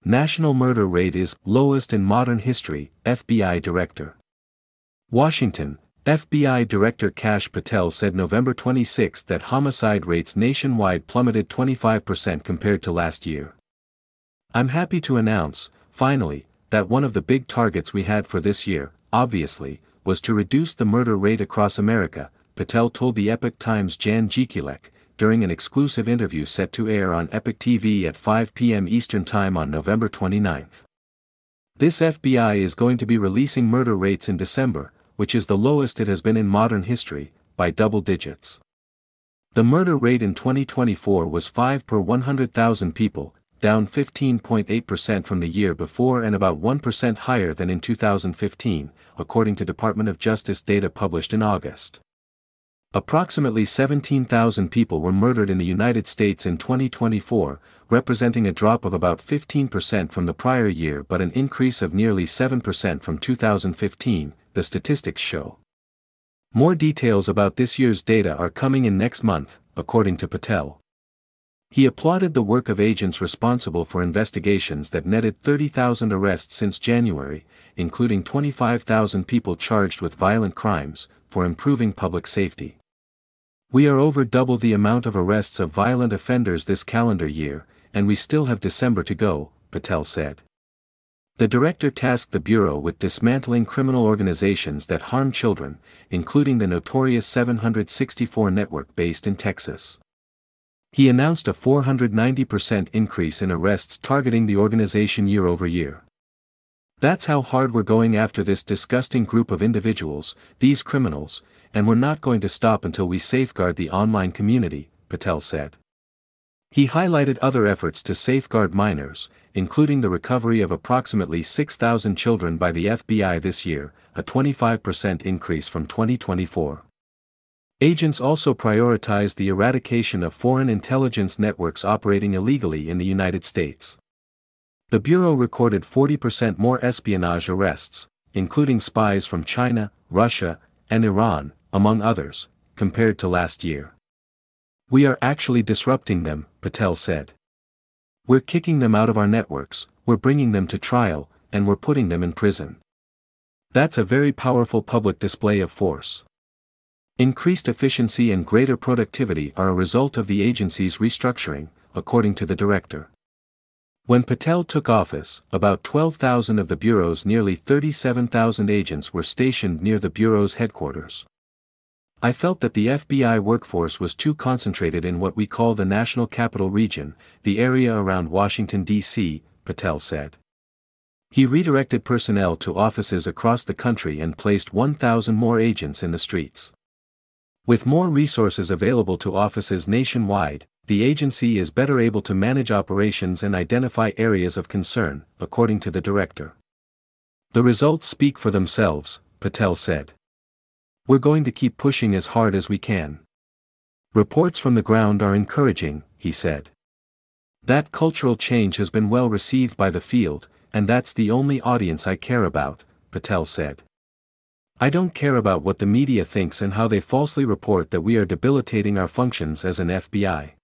National murder rate is lowest in modern history, FBI Director. Washington, FBI Director Kash Patel said November 26 that homicide rates nationwide plummeted 25% compared to last year. "I'm happy to announce, finally, that one of the big targets we had for this year, obviously, was to reduce the murder rate across America," Patel told the Epoch Times' Jan Jekielek, during an exclusive interview set to air on Epoch TV at 5 p.m. Eastern Time on November 29. "This FBI is going to be releasing murder rates in December, which is the lowest it has been in modern history, by double digits. The murder rate in 2024 was 5 per 100,000 people, down 15.8% from the year before and about 1% higher than in 2015, according to Department of Justice data published in August. Approximately 17,000 people were murdered in the United States in 2024, representing a drop of about 15% from the prior year but an increase of nearly 7% from 2015, the statistics show. More details about this year's data are coming in next month, according to Patel. He applauded the work of agents responsible for investigations that netted 30,000 arrests since January, including 25,000 people charged with violent crimes, for improving public safety. "We are over double the amount of arrests of violent offenders this calendar year, and we still have December to go," Patel said. The director tasked the Bureau with dismantling criminal organizations that harm children, including the notorious 764 network based in Texas. He announced a 490% increase in arrests targeting the organization year over year. "That's how hard we're going after this disgusting group of individuals, these criminals, and we're not going to stop until we safeguard the online community," Patel said. He highlighted other efforts to safeguard minors, including the recovery of approximately 6,000 children by the FBI this year, a 25% increase from 2024. Agents also prioritized the eradication of foreign intelligence networks operating illegally in the United States. The Bureau recorded 40% more espionage arrests, including spies from China, Russia, and Iran, among others, compared to last year. "We are actually disrupting them," Patel said. "We're kicking them out of our networks, we're bringing them to trial, and we're putting them in prison. That's a very powerful public display of force. Increased efficiency and greater productivity are a result of the agency's restructuring," according to the director. When Patel took office, about 12,000 of the Bureau's nearly 37,000 agents were stationed near the Bureau's headquarters. "I felt that the FBI workforce was too concentrated in what we call the National Capital Region, the area around Washington, D.C., Patel said. He redirected personnel to offices across the country and placed 1,000 more agents in the streets. With more resources available to offices nationwide, the agency is better able to manage operations and identify areas of concern, according to the director. The results speak for themselves, Patel said. We're going to keep pushing as hard as we can. Reports from the ground are encouraging, he said. That cultural change has been well received by the field, and that's the only audience I care about, Patel said. I don't care about what the media thinks and how they falsely report that we are debilitating our functions as an FBI.